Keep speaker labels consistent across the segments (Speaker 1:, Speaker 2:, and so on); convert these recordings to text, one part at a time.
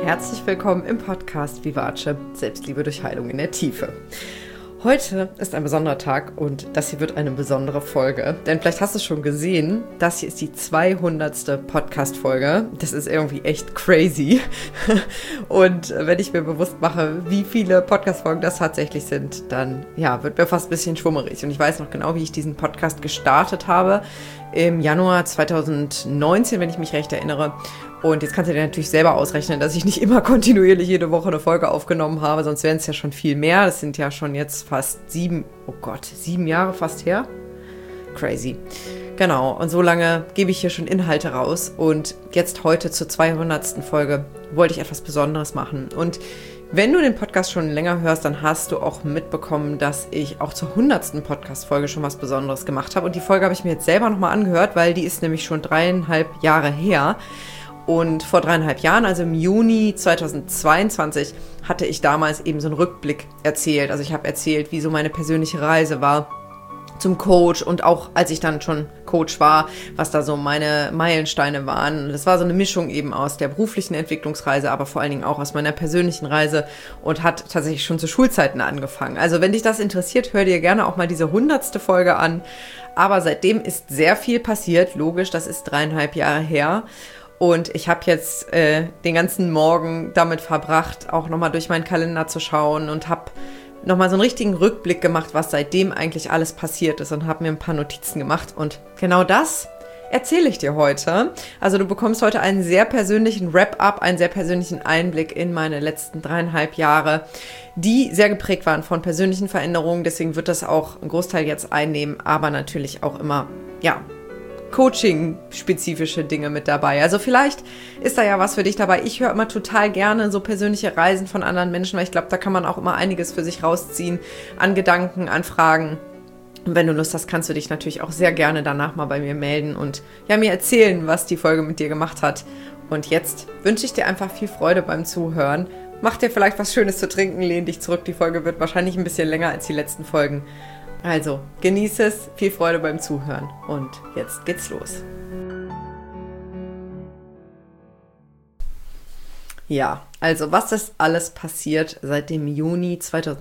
Speaker 1: herzlich willkommen im Podcast Vivace, Selbstliebe durch Heilung in der Tiefe. Heute ist ein besonderer Tag und das hier wird eine besondere Folge, denn vielleicht hast du es schon gesehen, das hier ist die 200. Podcast-Folge. Das ist irgendwie echt crazy und wenn ich mir bewusst mache, wie viele Podcast-Folgen das tatsächlich sind, dann wird mir fast ein bisschen schwummerig und ich weiß noch genau, wie ich diesen Podcast gestartet habe im Januar 2019, wenn ich mich recht erinnere. Und jetzt kannst du dir natürlich selber ausrechnen, dass ich nicht immer kontinuierlich jede Woche eine Folge aufgenommen habe, sonst wären es ja schon viel mehr. Das sind ja schon jetzt fast 7 Jahre fast her. Crazy. Genau, und so lange gebe ich hier schon Inhalte raus. Und jetzt heute zur 200. Folge wollte ich etwas Besonderes machen. Und wenn du den Podcast schon länger hörst, dann hast du auch mitbekommen, dass ich auch zur 100. Podcast-Folge schon was Besonderes gemacht habe. Und die Folge habe ich mir jetzt selber nochmal angehört, weil die ist nämlich schon 3,5 Jahre her. Und vor 3,5 Jahren, also im Juni 2022, hatte ich damals eben so einen Rückblick erzählt. Also ich habe erzählt, wie so meine persönliche Reise war zum Coach und auch als ich dann schon Coach war, was da so meine Meilensteine waren. Das war so eine Mischung eben aus der beruflichen Entwicklungsreise, aber vor allen Dingen auch aus meiner persönlichen Reise und hat tatsächlich schon zu Schulzeiten angefangen. Also wenn dich das interessiert, hör dir gerne auch mal diese 100. Folge an. Aber seitdem ist sehr viel passiert. Logisch, das ist 3,5 Jahre her. Und ich habe jetzt den ganzen Morgen damit verbracht, auch nochmal durch meinen Kalender zu schauen und habe nochmal so einen richtigen Rückblick gemacht, was seitdem eigentlich alles passiert ist und habe mir ein paar Notizen gemacht. Und genau das erzähle ich dir heute. Also du bekommst heute einen sehr persönlichen Wrap-up, einen sehr persönlichen Einblick in meine letzten 3,5 Jahre, die sehr geprägt waren von persönlichen Veränderungen. Deswegen wird das auch einen Großteil jetzt einnehmen, aber natürlich auch immer, Coaching-spezifische Dinge mit dabei. Also vielleicht ist da ja was für dich dabei. Ich höre immer total gerne so persönliche Reisen von anderen Menschen, weil ich glaube, da kann man auch immer einiges für sich rausziehen an Gedanken, an Fragen. Und wenn du Lust hast, kannst du dich natürlich auch sehr gerne danach mal bei mir melden und mir erzählen, was die Folge mit dir gemacht hat. Und jetzt wünsche ich dir einfach viel Freude beim Zuhören. Mach dir vielleicht was Schönes zu trinken, lehn dich zurück. Die Folge wird wahrscheinlich ein bisschen länger als die letzten Folgen. Also, genieße es, viel Freude beim Zuhören und jetzt geht's los. Ja, also was ist alles passiert seit dem Juni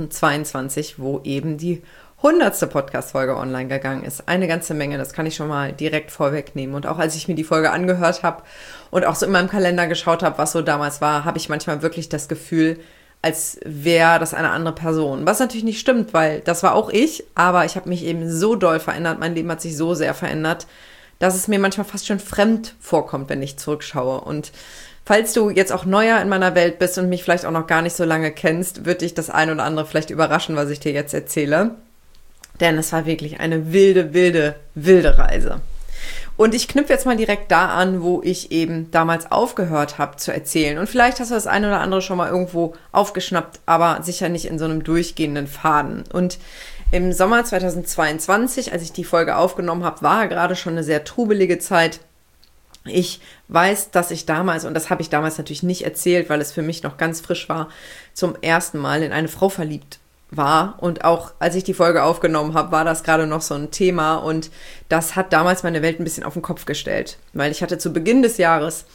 Speaker 1: 2022, wo eben die 100. Podcast-Folge online gegangen ist? Eine ganze Menge, das kann ich schon mal direkt vorwegnehmen. Und auch als ich mir die Folge angehört habe und auch so in meinem Kalender geschaut habe, was so damals war, habe ich manchmal wirklich das Gefühl, als wäre das eine andere Person. Was natürlich nicht stimmt, weil das war auch ich, aber ich habe mich eben so doll verändert, mein Leben hat sich so sehr verändert, dass es mir manchmal fast schon fremd vorkommt, wenn ich zurückschaue. Und falls du jetzt auch neuer in meiner Welt bist und mich vielleicht auch noch gar nicht so lange kennst, wird dich das ein oder andere vielleicht überraschen, was ich dir jetzt erzähle. Denn es war wirklich eine wilde, wilde, wilde Reise. Und ich knüpfe jetzt mal direkt da an, wo ich eben damals aufgehört habe zu erzählen. Und vielleicht hast du das eine oder andere schon mal irgendwo aufgeschnappt, aber sicher nicht in so einem durchgehenden Faden. Und im Sommer 2022, als ich die Folge aufgenommen habe, war gerade schon eine sehr trubelige Zeit. Ich weiß, dass ich damals, und das habe ich damals natürlich nicht erzählt, weil es für mich noch ganz frisch war, zum ersten Mal in eine Frau verliebt war. Und auch als ich die Folge aufgenommen habe, war das gerade noch so ein Thema und das hat damals meine Welt ein bisschen auf den Kopf gestellt, weil ich hatte zu Beginn des Jahres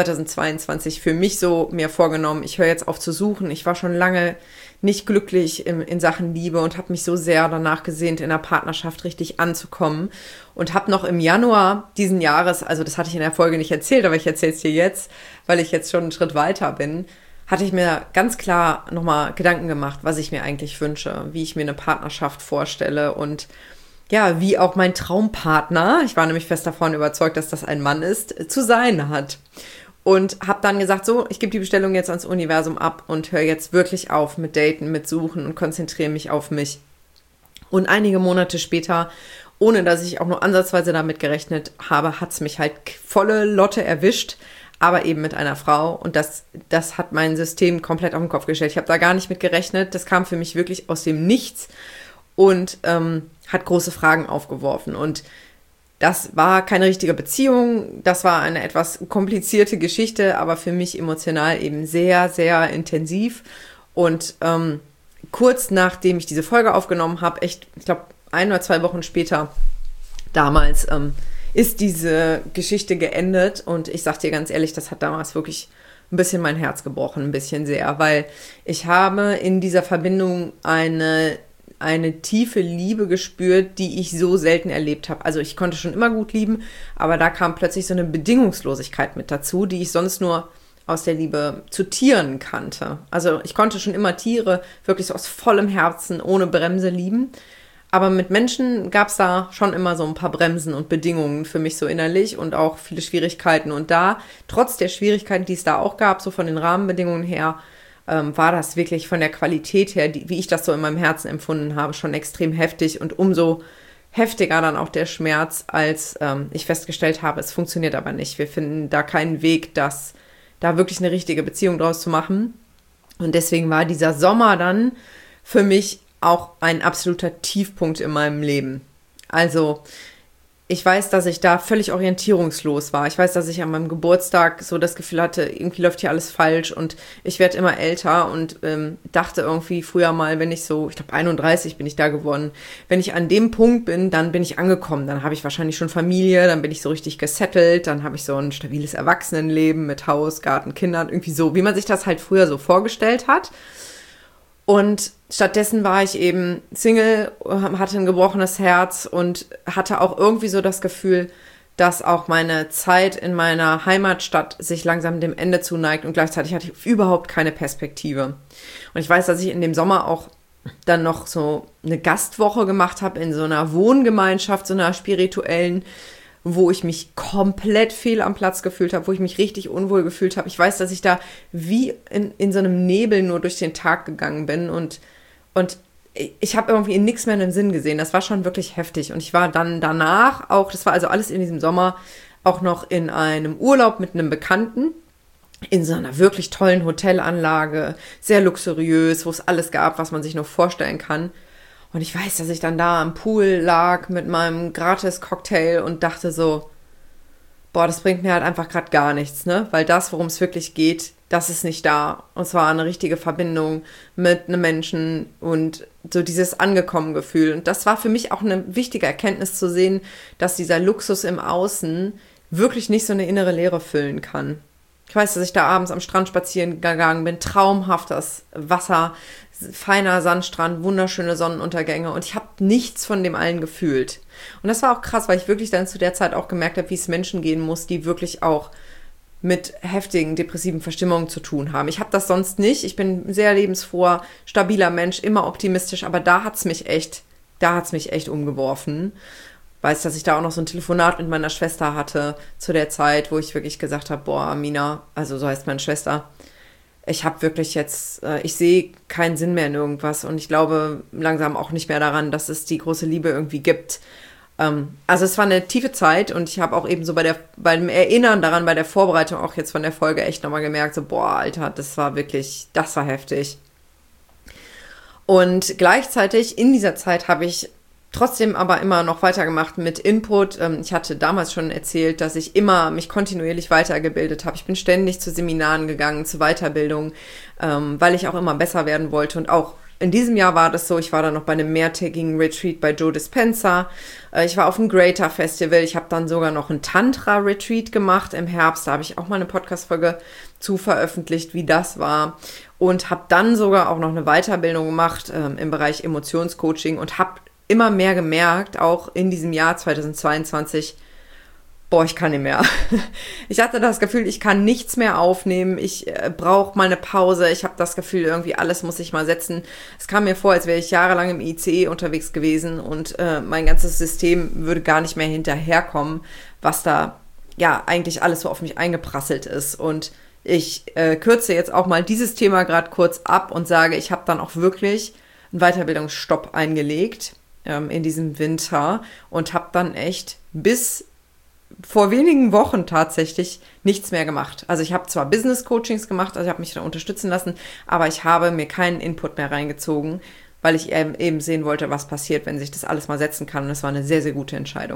Speaker 1: 2022 für mich so mir vorgenommen, ich höre jetzt auf zu suchen. Ich war schon lange nicht glücklich in Sachen Liebe und habe mich so sehr danach gesehnt, in einer Partnerschaft richtig anzukommen und habe noch im Januar diesen Jahres, also das hatte ich in der Folge nicht erzählt, aber ich erzähle es dir jetzt, weil ich jetzt schon einen Schritt weiter bin, hatte ich mir ganz klar nochmal Gedanken gemacht, was ich mir eigentlich wünsche, wie ich mir eine Partnerschaft vorstelle und wie auch mein Traumpartner, ich war nämlich fest davon überzeugt, dass das ein Mann ist, zu sein hat. Und habe dann gesagt, so, ich gebe die Bestellung jetzt ans Universum ab und höre jetzt wirklich auf mit Daten, mit Suchen und konzentriere mich auf mich. Und einige Monate später, ohne dass ich auch nur ansatzweise damit gerechnet habe, hat es mich halt volle Lotte erwischt, aber eben mit einer Frau und das hat mein System komplett auf den Kopf gestellt. Ich habe da gar nicht mit gerechnet, das kam für mich wirklich aus dem Nichts und hat große Fragen aufgeworfen und das war keine richtige Beziehung, das war eine etwas komplizierte Geschichte, aber für mich emotional eben sehr, sehr intensiv und kurz nachdem ich diese Folge aufgenommen habe, echt, ich glaube 1 oder 2 Wochen später damals, ist diese Geschichte geendet und ich sag dir ganz ehrlich, das hat damals wirklich ein bisschen mein Herz gebrochen, ein bisschen sehr, weil ich habe in dieser Verbindung eine tiefe Liebe gespürt, die ich so selten erlebt habe. Also ich konnte schon immer gut lieben, aber da kam plötzlich so eine Bedingungslosigkeit mit dazu, die ich sonst nur aus der Liebe zu Tieren kannte. Also ich konnte schon immer Tiere wirklich so aus vollem Herzen, ohne Bremse lieben. Aber mit Menschen gab es da schon immer so ein paar Bremsen und Bedingungen für mich so innerlich und auch viele Schwierigkeiten. Und da, trotz der Schwierigkeiten, die es da auch gab, so von den Rahmenbedingungen her, war das wirklich von der Qualität her, wie ich das so in meinem Herzen empfunden habe, schon extrem heftig und umso heftiger dann auch der Schmerz, als ich festgestellt habe, es funktioniert aber nicht. Wir finden da keinen Weg, da wirklich eine richtige Beziehung draus zu machen. Und deswegen war dieser Sommer dann für mich auch ein absoluter Tiefpunkt in meinem Leben. Also ich weiß, dass ich da völlig orientierungslos war. Ich weiß, dass ich an meinem Geburtstag so das Gefühl hatte, irgendwie läuft hier alles falsch und ich werde immer älter und dachte irgendwie früher mal, wenn ich so, ich glaube 31 bin ich da geworden, wenn ich an dem Punkt bin, dann bin ich angekommen. Dann habe ich wahrscheinlich schon Familie, dann bin ich so richtig gesettelt, dann habe ich so ein stabiles Erwachsenenleben mit Haus, Garten, Kindern, irgendwie so, wie man sich das halt früher so vorgestellt hat. Und stattdessen war ich eben Single, hatte ein gebrochenes Herz und hatte auch irgendwie so das Gefühl, dass auch meine Zeit in meiner Heimatstadt sich langsam dem Ende zuneigt und gleichzeitig hatte ich überhaupt keine Perspektive. Und ich weiß, dass ich in dem Sommer auch dann noch so eine Gastwoche gemacht habe in so einer Wohngemeinschaft, so einer spirituellen, wo ich mich komplett fehl am Platz gefühlt habe, wo ich mich richtig unwohl gefühlt habe. Ich weiß, dass ich da wie in so einem Nebel nur durch den Tag gegangen bin und ich habe irgendwie in nichts mehr einen Sinn gesehen. Das war schon wirklich heftig. Und ich war dann danach auch, das war also alles in diesem Sommer, auch noch in einem Urlaub mit einem Bekannten in so einer wirklich tollen Hotelanlage, sehr luxuriös, wo es alles gab, was man sich nur vorstellen kann. Und ich weiß, dass ich dann da am Pool lag mit meinem Gratis-Cocktail und dachte so, boah, das bringt mir halt einfach gerade gar nichts, ne? Weil das, worum es wirklich geht, das ist nicht da. Und zwar eine richtige Verbindung mit einem Menschen und so dieses Angekommen-Gefühl. Und das war für mich auch eine wichtige Erkenntnis zu sehen, dass dieser Luxus im Außen wirklich nicht so eine innere Leere füllen kann. Ich weiß, dass ich da abends am Strand spazieren gegangen bin, traumhaftes Wasser, feiner Sandstrand, wunderschöne Sonnenuntergänge und ich habe nichts von dem allen gefühlt. Und das war auch krass, weil ich wirklich dann zu der Zeit auch gemerkt habe, wie es Menschen gehen muss, die wirklich auch mit heftigen depressiven Verstimmungen zu tun haben. Ich habe das sonst nicht. Ich bin ein sehr lebensfroher, stabiler Mensch, immer optimistisch, aber da hat's mich echt umgeworfen. Weiß, dass ich da auch noch so ein Telefonat mit meiner Schwester hatte zu der Zeit, wo ich wirklich gesagt habe, boah, Amina, also so heißt meine Schwester, ich habe wirklich jetzt, ich sehe keinen Sinn mehr in irgendwas und ich glaube langsam auch nicht mehr daran, dass es die große Liebe irgendwie gibt. Also es war eine tiefe Zeit und ich habe auch eben so beim Erinnern daran, bei der Vorbereitung auch jetzt von der Folge echt nochmal gemerkt, so boah, Alter, das war heftig. Und gleichzeitig in dieser Zeit habe ich trotzdem aber immer noch weitergemacht mit Input. Ich hatte damals schon erzählt, dass ich immer mich kontinuierlich weitergebildet habe. Ich bin ständig zu Seminaren gegangen, zu Weiterbildung, weil ich auch immer besser werden wollte. Und auch in diesem Jahr war das so, ich war dann noch bei einem mehrtägigen Retreat bei Joe Dispenza. Ich war auf dem Greater Festival. Ich habe dann sogar noch ein Tantra-Retreat gemacht im Herbst. Da habe ich auch mal eine Podcast-Folge zu veröffentlicht, wie das war. Und habe dann sogar auch noch eine Weiterbildung gemacht im Bereich Emotionscoaching und habe immer mehr gemerkt, auch in diesem Jahr 2022, boah, ich kann nicht mehr. Ich hatte das Gefühl, ich kann nichts mehr aufnehmen, ich brauche mal eine Pause, ich habe das Gefühl, irgendwie alles muss ich mal setzen. Es kam mir vor, als wäre ich jahrelang im ICE unterwegs gewesen und mein ganzes System würde gar nicht mehr hinterherkommen, was da ja eigentlich alles so auf mich eingeprasselt ist. Und ich kürze jetzt auch mal dieses Thema gerade kurz ab und sage, ich habe dann auch wirklich einen Weiterbildungsstopp eingelegt in diesem Winter und habe dann echt bis vor wenigen Wochen tatsächlich nichts mehr gemacht. Also ich habe zwar Business-Coachings gemacht, also ich habe mich da unterstützen lassen, aber ich habe mir keinen Input mehr reingezogen, weil ich eben sehen wollte, was passiert, wenn sich das alles mal setzen kann. Und das war eine sehr, sehr gute Entscheidung.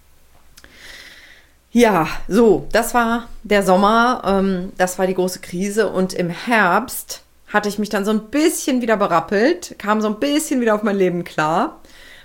Speaker 1: Ja, so, das war der Sommer, das war die große Krise und im Herbst hatte ich mich dann so ein bisschen wieder berappelt, kam so ein bisschen wieder auf mein Leben klar,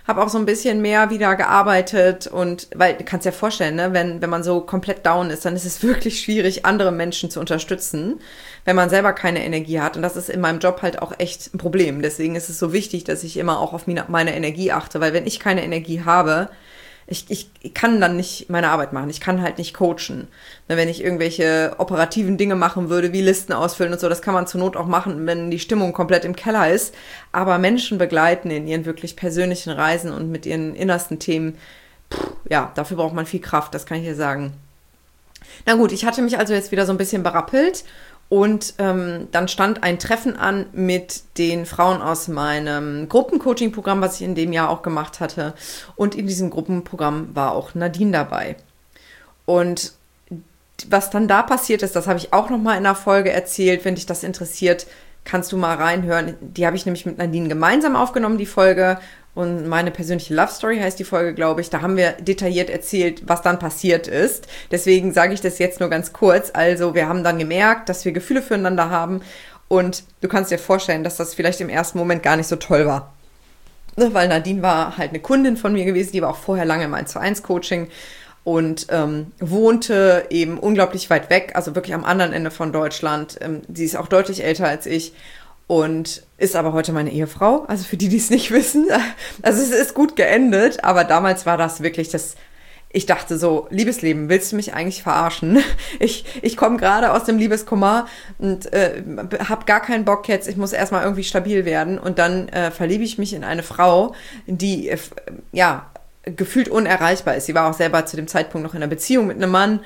Speaker 1: habe auch so ein bisschen mehr wieder gearbeitet und, weil du kannst dir vorstellen, ne, wenn man so komplett down ist, dann ist es wirklich schwierig, andere Menschen zu unterstützen, wenn man selber keine Energie hat. Und das ist in meinem Job halt auch echt ein Problem. Deswegen ist es so wichtig, dass ich immer auch auf meine Energie achte, weil wenn ich keine Energie habe, ich kann dann nicht meine Arbeit machen. Ich kann halt nicht coachen. Wenn ich irgendwelche operativen Dinge machen würde, wie Listen ausfüllen und so, das kann man zur Not auch machen, wenn die Stimmung komplett im Keller ist. Aber Menschen begleiten in ihren wirklich persönlichen Reisen und mit ihren innersten Themen, ja, dafür braucht man viel Kraft, das kann ich dir sagen. Na gut, ich hatte mich also jetzt wieder so ein bisschen berappelt und dann stand ein Treffen an mit den Frauen aus meinem Gruppencoaching-Programm, was ich in dem Jahr auch gemacht hatte. Und in diesem Gruppenprogramm war auch Nadine dabei. Und was dann da passiert ist, das habe ich auch nochmal in einer Folge erzählt. Wenn dich das interessiert, kannst du mal reinhören. Die habe ich nämlich mit Nadine gemeinsam aufgenommen, die Folge. Und meine persönliche Love Story heißt die Folge, glaube ich. Da haben wir detailliert erzählt, was dann passiert ist. Deswegen sage ich das jetzt nur ganz kurz. Also wir haben dann gemerkt, dass wir Gefühle füreinander haben. Und du kannst dir vorstellen, dass das vielleicht im ersten Moment gar nicht so toll war. Weil Nadine war halt eine Kundin von mir gewesen. Die war auch vorher lange im 1:1 Coaching und wohnte eben unglaublich weit weg. Also wirklich am anderen Ende von Deutschland. Sie ist auch deutlich älter als ich. Und ist aber heute meine Ehefrau, also für die, die es nicht wissen. Also es ist gut geendet, aber damals war das wirklich ich dachte so, Liebesleben, willst du mich eigentlich verarschen? Ich komme gerade aus dem Liebeskummer und habe gar keinen Bock jetzt, ich muss erstmal irgendwie stabil werden und dann verliebe ich mich in eine Frau, die ja gefühlt unerreichbar ist. Sie war auch selber zu dem Zeitpunkt noch in einer Beziehung mit einem Mann,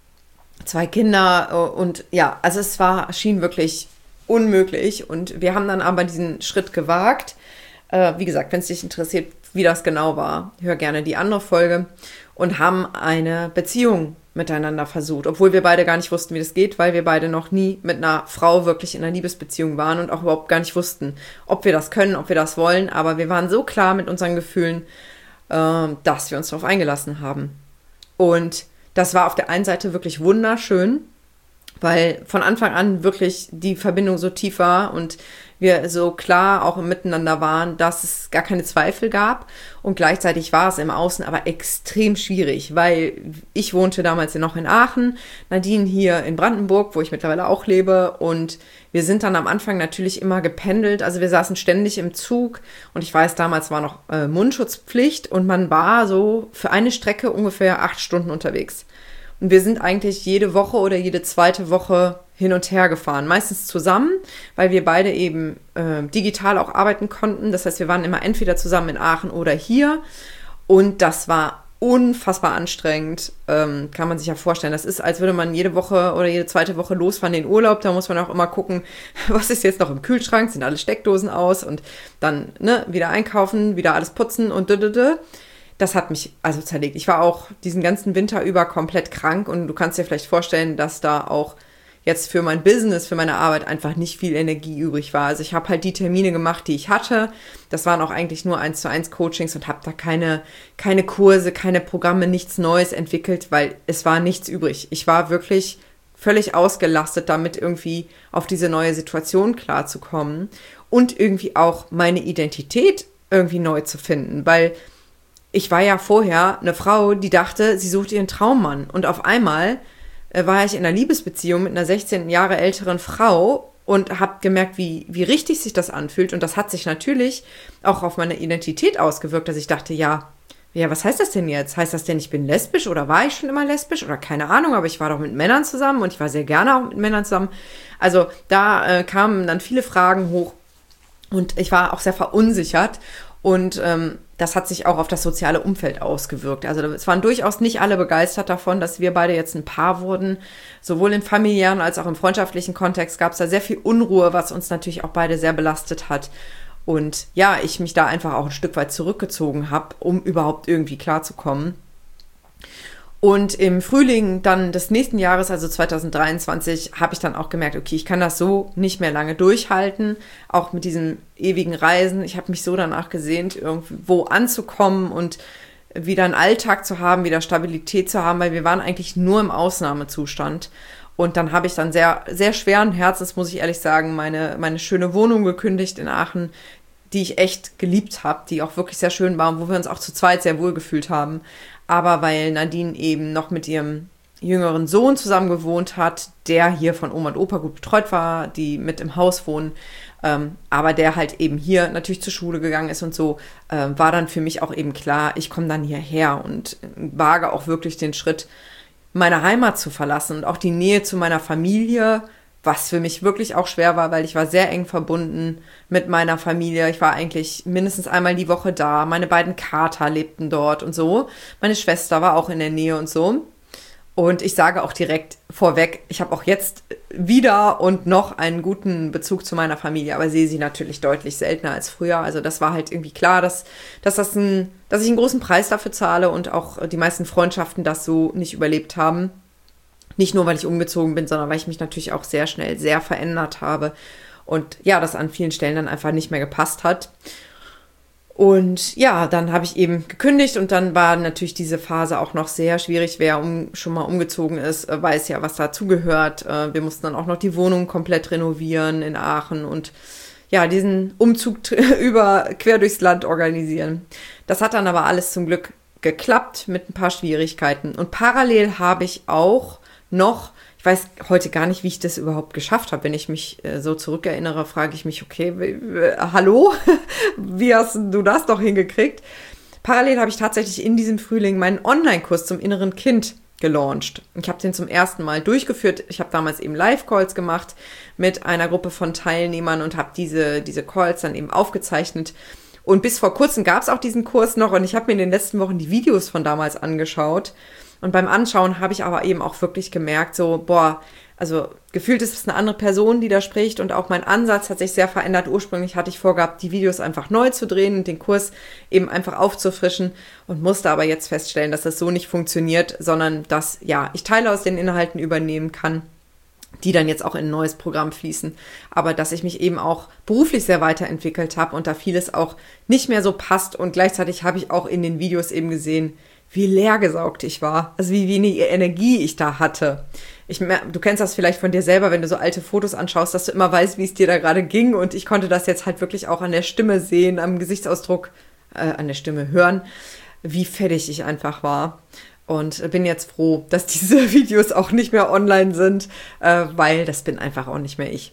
Speaker 1: 2 Kinder und ja, also schien wirklich unmöglich und wir haben dann aber diesen Schritt gewagt. Wie gesagt, wenn es dich interessiert, wie das genau war, hör gerne die andere Folge und haben eine Beziehung miteinander versucht, obwohl wir beide gar nicht wussten, wie das geht, weil wir beide noch nie mit einer Frau wirklich in einer Liebesbeziehung waren und auch überhaupt gar nicht wussten, ob wir das können, ob wir das wollen, aber wir waren so klar mit unseren Gefühlen, dass wir uns darauf eingelassen haben. Und das war auf der einen Seite wirklich wunderschön, weil von Anfang an wirklich die Verbindung so tief war und wir so klar auch im Miteinander waren, dass es gar keine Zweifel gab. Und gleichzeitig war es im Außen aber extrem schwierig, weil ich wohnte damals noch in Aachen, Nadine hier in Brandenburg, wo ich mittlerweile auch lebe. Und wir sind dann am Anfang natürlich immer gependelt. Also wir saßen ständig im Zug und ich weiß, damals war noch Mundschutzpflicht und man war so für eine Strecke ungefähr 8 Stunden unterwegs. Und wir sind eigentlich jede Woche oder jede zweite Woche hin und her gefahren. Meistens zusammen, weil wir beide eben digital auch arbeiten konnten. Das heißt, wir waren immer entweder zusammen in Aachen oder hier. Und das war unfassbar anstrengend. Kann man sich ja vorstellen. Das ist, als würde man jede Woche oder jede zweite Woche losfahren in den Urlaub. Da muss man auch immer gucken, was ist jetzt noch im Kühlschrank? Sind alle Steckdosen aus? Und dann wieder einkaufen, wieder alles putzen und Das hat mich also zerlegt. Ich war auch diesen ganzen Winter über komplett krank und du kannst dir vielleicht vorstellen, dass da auch jetzt für mein Business, für meine Arbeit einfach nicht viel Energie übrig war. Also ich habe halt die Termine gemacht, die ich hatte. Das waren auch eigentlich nur 1:1 Coachings und habe da keine Kurse, keine Programme, nichts Neues entwickelt, weil es war nichts übrig. Ich war wirklich völlig ausgelastet, damit irgendwie auf diese neue Situation klarzukommen und irgendwie auch meine Identität irgendwie neu zu finden, weil ich war ja vorher eine Frau, die dachte, sie sucht ihren Traummann. Und auf einmal war ich in einer Liebesbeziehung mit einer 16 Jahre älteren Frau und habe gemerkt, wie richtig sich das anfühlt. Und das hat sich natürlich auch auf meine Identität ausgewirkt, dass ich dachte, ja, was heißt das denn jetzt? Heißt das denn, ich bin lesbisch oder war ich schon immer lesbisch oder keine Ahnung, aber ich war doch mit Männern zusammen und ich war sehr gerne auch mit Männern zusammen. Also da kamen dann viele Fragen hoch und ich war auch sehr verunsichert. Und das hat sich auch auf das soziale Umfeld ausgewirkt. Also es waren durchaus nicht alle begeistert davon, dass wir beide jetzt ein Paar wurden. Sowohl im familiären als auch im freundschaftlichen Kontext gab es da sehr viel Unruhe, was uns natürlich auch beide sehr belastet hat. Und ja, ich mich da einfach auch ein Stück weit zurückgezogen habe, um überhaupt irgendwie klarzukommen. Und im Frühling dann des nächsten Jahres, also 2023, habe ich dann auch gemerkt, okay, ich kann das so nicht mehr lange durchhalten, auch mit diesen ewigen Reisen. Ich habe mich so danach gesehnt, irgendwo anzukommen und wieder einen Alltag zu haben, wieder Stabilität zu haben, weil wir waren eigentlich nur im Ausnahmezustand. Und dann habe ich dann sehr, sehr schweren Herzens, muss ich ehrlich sagen, meine schöne Wohnung gekündigt in Aachen, die ich echt geliebt habe, die auch wirklich sehr schön waren, wo wir uns auch zu zweit sehr wohl gefühlt haben. Aber weil Nadine eben noch mit ihrem jüngeren Sohn zusammen gewohnt hat, der hier von Oma und Opa gut betreut war, die mit im Haus wohnen, aber der halt eben hier natürlich zur Schule gegangen ist und so, war dann für mich auch eben klar, ich komme dann hierher und wage auch wirklich den Schritt, meine Heimat zu verlassen und auch die Nähe zu meiner Familie, was für mich wirklich auch schwer war, weil ich war sehr eng verbunden mit meiner Familie. Ich war eigentlich mindestens einmal die Woche da. Meine beiden Kater lebten dort und so. Meine Schwester war auch in der Nähe und so. Und ich sage auch direkt vorweg, ich habe auch jetzt wieder und noch einen guten Bezug zu meiner Familie, aber sehe sie natürlich deutlich seltener als früher. Also das war halt irgendwie klar, dass ich einen großen Preis dafür zahle und auch die meisten Freundschaften das so nicht überlebt haben. Nicht nur, weil ich umgezogen bin, sondern weil ich mich natürlich auch sehr schnell sehr verändert habe und ja, das an vielen Stellen dann einfach nicht mehr gepasst hat. Und ja, dann habe ich eben gekündigt und dann war natürlich diese Phase auch noch sehr schwierig. Wer schon mal umgezogen ist, weiß ja, was dazugehört. Wir mussten dann auch noch die Wohnung komplett renovieren in Aachen und ja, diesen Umzug quer durchs Land organisieren. Das hat dann aber alles zum Glück geklappt mit ein paar Schwierigkeiten. Und parallel habe ich auch noch, ich weiß heute gar nicht, wie ich das überhaupt geschafft habe. Wenn ich mich so zurückerinnere, frage ich mich, okay, hallo? Wie hast du das doch hingekriegt? Parallel habe ich tatsächlich in diesem Frühling meinen Online-Kurs zum inneren Kind gelauncht. Ich habe den zum ersten Mal durchgeführt. Ich habe damals eben Live-Calls gemacht mit einer Gruppe von Teilnehmern und habe diese Calls dann eben aufgezeichnet. Und bis vor kurzem gab es auch diesen Kurs noch und ich habe mir in den letzten Wochen die Videos von damals angeschaut. Und beim Anschauen habe ich aber eben auch wirklich gemerkt, so, also gefühlt ist es eine andere Person, die da spricht und auch mein Ansatz hat sich sehr verändert. Ursprünglich hatte ich vorgehabt, die Videos einfach neu zu drehen und den Kurs eben einfach aufzufrischen und musste aber jetzt feststellen, dass das so nicht funktioniert, sondern dass, ja, ich Teile aus den Inhalten übernehmen kann, die dann jetzt auch in ein neues Programm fließen, aber dass ich mich eben auch beruflich sehr weiterentwickelt habe und da vieles auch nicht mehr so passt und gleichzeitig habe ich auch in den Videos eben gesehen, wie leergesaugt ich war, also wie wenig Energie ich da hatte. Du kennst das vielleicht von dir selber, wenn du so alte Fotos anschaust, dass du immer weißt, wie es dir da gerade ging und ich konnte das jetzt halt wirklich auch an der Stimme sehen, am Gesichtsausdruck, an der Stimme hören, wie fertig ich einfach war. Und bin jetzt froh, dass diese Videos auch nicht mehr online sind, weil das bin einfach auch nicht mehr ich.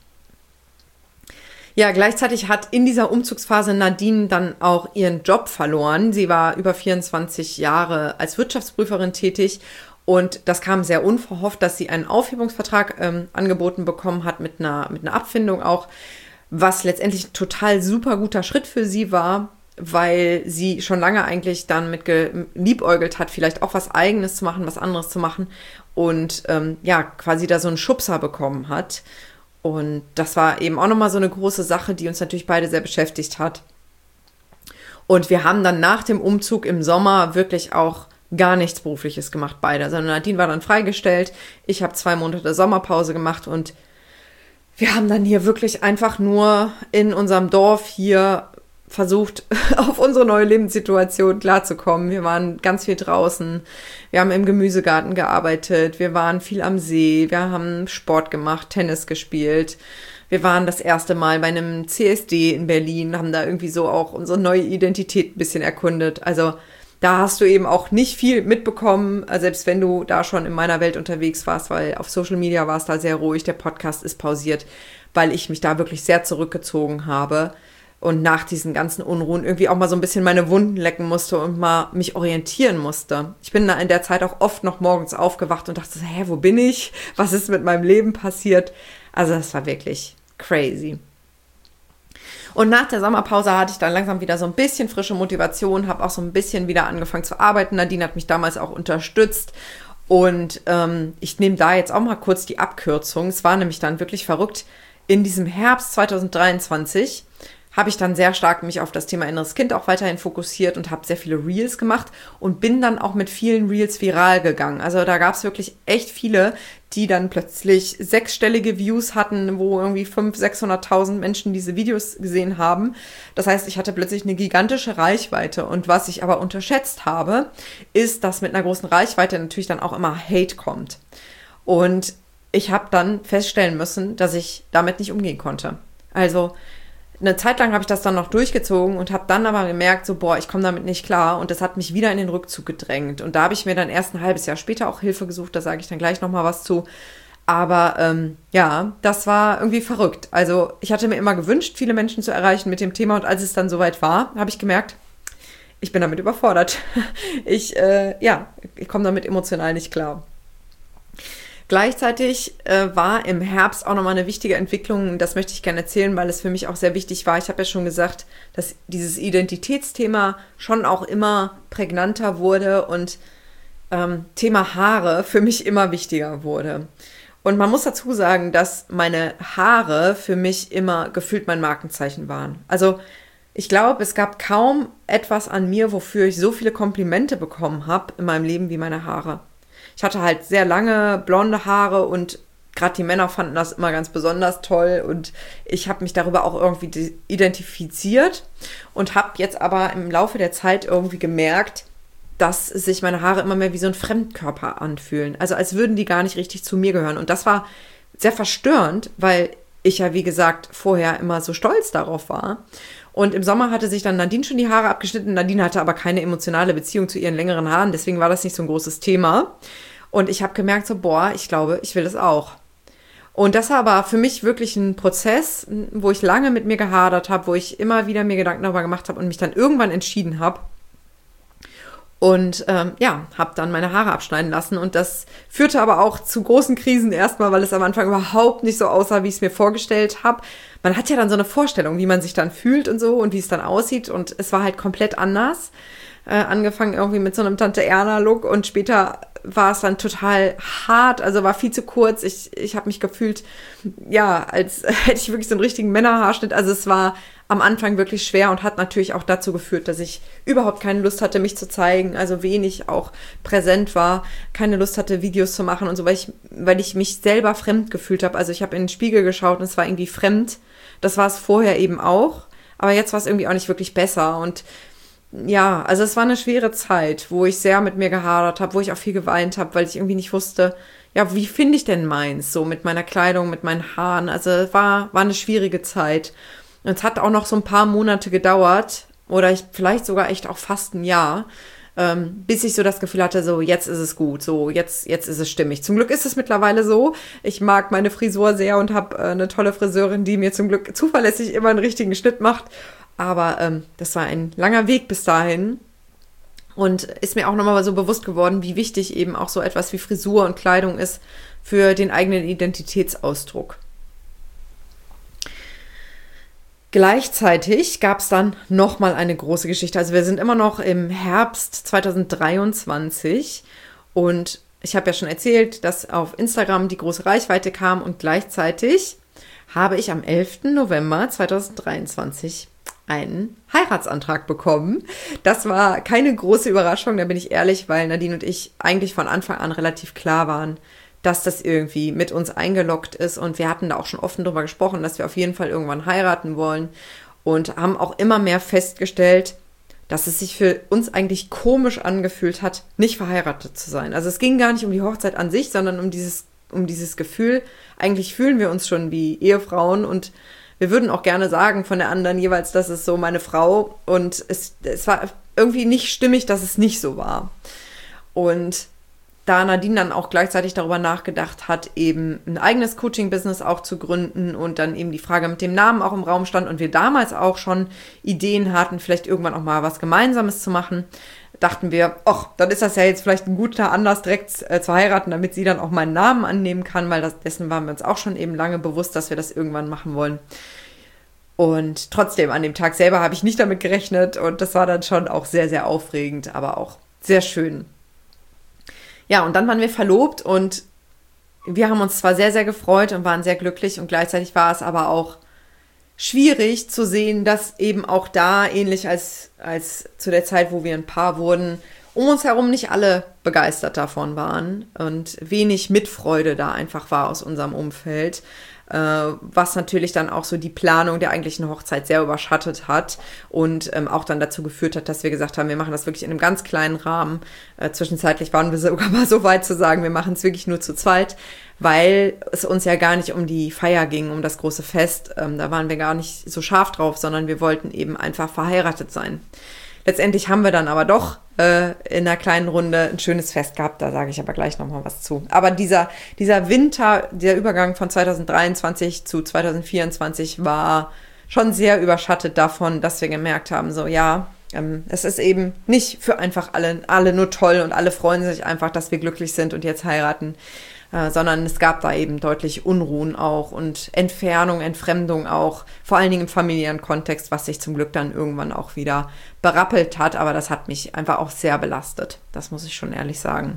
Speaker 1: Ja, gleichzeitig hat in dieser Umzugsphase Nadine dann auch ihren Job verloren. Sie war über 24 Jahre als Wirtschaftsprüferin tätig und das kam sehr unverhofft, dass sie einen Aufhebungsvertrag angeboten bekommen hat mit einer Abfindung auch, was letztendlich ein total super guter Schritt für sie war, weil sie schon lange eigentlich dann mit geliebäugelt hat, vielleicht auch was Eigenes zu machen, was anderes zu machen und quasi da so einen Schubser bekommen hat. Und das war eben auch nochmal so eine große Sache, die uns natürlich beide sehr beschäftigt hat. Und wir haben dann nach dem Umzug im Sommer wirklich auch gar nichts Berufliches gemacht, beide. Also Nadine war dann freigestellt, ich habe 2 Monate Sommerpause gemacht und wir haben dann hier wirklich einfach nur in unserem Dorf hier versucht, auf unsere neue Lebenssituation klarzukommen. Wir waren ganz viel draußen, wir haben im Gemüsegarten gearbeitet, wir waren viel am See, wir haben Sport gemacht, Tennis gespielt. Wir waren das erste Mal bei einem CSD in Berlin, haben da irgendwie so auch unsere neue Identität ein bisschen erkundet. Also da hast du eben auch nicht viel mitbekommen, selbst wenn du da schon in meiner Welt unterwegs warst, weil auf Social Media war es da sehr ruhig, der Podcast ist pausiert, weil ich mich da wirklich sehr zurückgezogen habe. Und nach diesen ganzen Unruhen irgendwie auch mal so ein bisschen meine Wunden lecken musste und mal mich orientieren musste. Ich bin da in der Zeit auch oft noch morgens aufgewacht und dachte, wo bin ich? Was ist mit meinem Leben passiert? Also das war wirklich crazy. Und nach der Sommerpause hatte ich dann langsam wieder so ein bisschen frische Motivation, habe auch so ein bisschen wieder angefangen zu arbeiten. Nadine hat mich damals auch unterstützt. Und ich nehme da jetzt auch mal kurz die Abkürzung. Es war nämlich dann wirklich verrückt. In diesem Herbst 2023 habe ich dann sehr stark mich auf das Thema inneres Kind auch weiterhin fokussiert und habe sehr viele Reels gemacht und bin dann auch mit vielen Reels viral gegangen. Also da gab es wirklich echt viele, die dann plötzlich 6-stellige Views hatten, wo irgendwie 500.000, 600.000 Menschen diese Videos gesehen haben. Das heißt, ich hatte plötzlich eine gigantische Reichweite. Und was ich aber unterschätzt habe, ist, dass mit einer großen Reichweite natürlich dann auch immer Hate kommt. Und ich habe dann feststellen müssen, dass ich damit nicht umgehen konnte. Also eine Zeit lang habe ich das dann noch durchgezogen und habe dann aber gemerkt, so, boah, ich komme damit nicht klar. Und das hat mich wieder in den Rückzug gedrängt. Und da habe ich mir dann erst ein halbes Jahr später auch Hilfe gesucht. Da sage ich dann gleich nochmal was zu. Aber ja, das war irgendwie verrückt. Also ich hatte mir immer gewünscht, viele Menschen zu erreichen mit dem Thema. Und als es dann soweit war, habe ich gemerkt, ich bin damit überfordert. Ich komme damit emotional nicht klar. Gleichzeitig war im Herbst auch nochmal eine wichtige Entwicklung, das möchte ich gerne erzählen, weil es für mich auch sehr wichtig war. Ich habe ja schon gesagt, dass dieses Identitätsthema schon auch immer prägnanter wurde und Thema Haare für mich immer wichtiger wurde. Und man muss dazu sagen, dass meine Haare für mich immer gefühlt mein Markenzeichen waren. Also ich glaube, es gab kaum etwas an mir, wofür ich so viele Komplimente bekommen habe in meinem Leben wie meine Haare. Ich hatte halt sehr lange blonde Haare und gerade die Männer fanden das immer ganz besonders toll und ich habe mich darüber auch irgendwie identifiziert und habe jetzt aber im Laufe der Zeit irgendwie gemerkt, dass sich meine Haare immer mehr wie so ein Fremdkörper anfühlen. Also als würden die gar nicht richtig zu mir gehören. Und das war sehr verstörend, weil ich ja, wie gesagt, vorher immer so stolz darauf war. Und im Sommer hatte sich dann Nadine schon die Haare abgeschnitten. Nadine hatte aber keine emotionale Beziehung zu ihren längeren Haaren, deswegen war das nicht so ein großes Thema. Und ich habe gemerkt so, boah, ich glaube, ich will das auch. Und das war aber für mich wirklich ein Prozess, wo ich lange mit mir gehadert habe, wo ich immer wieder mir Gedanken darüber gemacht habe und mich dann irgendwann entschieden habe. Und habe dann meine Haare abschneiden lassen. Und das führte aber auch zu großen Krisen erstmal, weil es am Anfang überhaupt nicht so aussah, wie ich es mir vorgestellt habe. Man hat ja dann so eine Vorstellung, wie man sich dann fühlt und so und wie es dann aussieht. Und es war halt komplett anders. Angefangen irgendwie mit so einem Tante-Erna-Look und später war es dann total hart, also war viel zu kurz. Ich habe mich gefühlt, ja, als hätte ich wirklich so einen richtigen Männerhaarschnitt. Also es war am Anfang wirklich schwer und hat natürlich auch dazu geführt, dass ich überhaupt keine Lust hatte, mich zu zeigen, also wenig auch präsent war, keine Lust hatte, Videos zu machen und so, weil ich mich selber fremd gefühlt habe. Also ich habe in den Spiegel geschaut und es war irgendwie fremd. Das war es vorher eben auch, aber jetzt war es irgendwie auch nicht wirklich besser und ja, also es war eine schwere Zeit, wo ich sehr mit mir gehadert habe, wo ich auch viel geweint habe, weil ich irgendwie nicht wusste, ja, wie finde ich denn meins, so mit meiner Kleidung, mit meinen Haaren. Also es war eine schwierige Zeit. Und es hat auch noch so ein paar Monate gedauert oder vielleicht sogar echt auch fast ein Jahr, bis ich so das Gefühl hatte, so jetzt ist es gut, so jetzt ist es stimmig. Zum Glück ist es mittlerweile so. Ich mag meine Frisur sehr und habe eine tolle Friseurin, die mir zum Glück zuverlässig immer einen richtigen Schnitt macht. Aber das war ein langer Weg bis dahin und ist mir auch nochmal so bewusst geworden, wie wichtig eben auch so etwas wie Frisur und Kleidung ist für den eigenen Identitätsausdruck. Gleichzeitig gab es dann nochmal eine große Geschichte. Also wir sind immer noch im Herbst 2023 und ich habe ja schon erzählt, dass auf Instagram die große Reichweite kam und gleichzeitig habe ich am 11. November 2023 einen Heiratsantrag bekommen. Das war keine große Überraschung, da bin ich ehrlich, weil Nadine und ich eigentlich von Anfang an relativ klar waren, dass das irgendwie mit uns eingeloggt ist und wir hatten da auch schon offen drüber gesprochen, dass wir auf jeden Fall irgendwann heiraten wollen und haben auch immer mehr festgestellt, dass es sich für uns eigentlich komisch angefühlt hat, nicht verheiratet zu sein. Also es ging gar nicht um die Hochzeit an sich, sondern um dieses Gefühl, eigentlich fühlen wir uns schon wie Ehefrauen und wir würden auch gerne sagen von der anderen jeweils, das ist so meine Frau und es war irgendwie nicht stimmig, dass es nicht so war. Und da Nadine dann auch gleichzeitig darüber nachgedacht hat, eben ein eigenes Coaching-Business auch zu gründen und dann eben die Frage mit dem Namen auch im Raum stand und wir damals auch schon Ideen hatten, vielleicht irgendwann auch mal was Gemeinsames zu machen, dachten wir, ach, dann ist das ja jetzt vielleicht ein guter Anlass, direkt zu heiraten, damit sie dann auch meinen Namen annehmen kann, weil dessen waren wir uns auch schon eben lange bewusst, dass wir das irgendwann machen wollen. Und trotzdem, an dem Tag selber habe ich nicht damit gerechnet und das war dann schon auch sehr, sehr aufregend, aber auch sehr schön. Ja, und dann waren wir verlobt und wir haben uns zwar sehr, sehr gefreut und waren sehr glücklich und gleichzeitig war es aber auch schwierig zu sehen, dass eben auch da, ähnlich als zu der Zeit, wo wir ein Paar wurden, um uns herum nicht alle begeistert davon waren und wenig Mitfreude da einfach war aus unserem Umfeld, was natürlich dann auch so die Planung der eigentlichen Hochzeit sehr überschattet hat und auch dann dazu geführt hat, dass wir gesagt haben, wir machen das wirklich in einem ganz kleinen Rahmen. Zwischenzeitlich waren wir sogar mal so weit zu sagen, wir machen es wirklich nur zu zweit, weil es uns ja gar nicht um die Feier ging, um das große Fest. Da waren wir gar nicht so scharf drauf, sondern wir wollten eben einfach verheiratet sein. Letztendlich haben wir dann aber doch in einer kleinen Runde ein schönes Fest gehabt, da sage ich aber gleich nochmal was zu. Aber dieser Winter, der Übergang von 2023 zu 2024 war schon sehr überschattet davon, dass wir gemerkt haben, so ja, es ist eben nicht für einfach alle nur toll und alle freuen sich einfach, dass wir glücklich sind und jetzt heiraten, sondern es gab da eben deutlich Unruhen auch und Entfernung, Entfremdung auch, vor allen Dingen im familiären Kontext, was sich zum Glück dann irgendwann auch wieder berappelt hat, aber das hat mich einfach auch sehr belastet, das muss ich schon ehrlich sagen.